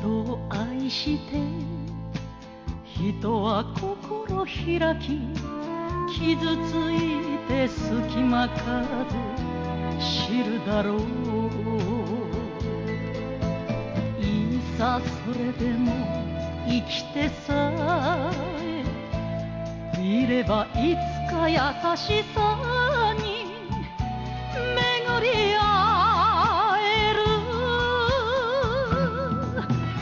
人を愛して人は心開き傷ついて隙間風知るだろういざそれでも生きてさえいればいつか優しさ